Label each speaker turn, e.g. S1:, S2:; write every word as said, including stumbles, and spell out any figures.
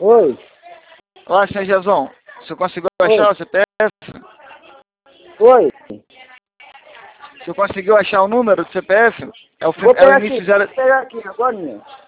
S1: Oi.
S2: Olá, senhor Jason. Você conseguiu
S1: Oi.
S2: achar o C P F?
S1: Oi.
S2: Você conseguiu achar o número do C P F? É o, fin-
S1: Vou
S2: é o
S1: pegar
S2: início
S1: aqui.
S2: zero...
S1: Vou pegar aqui, agora.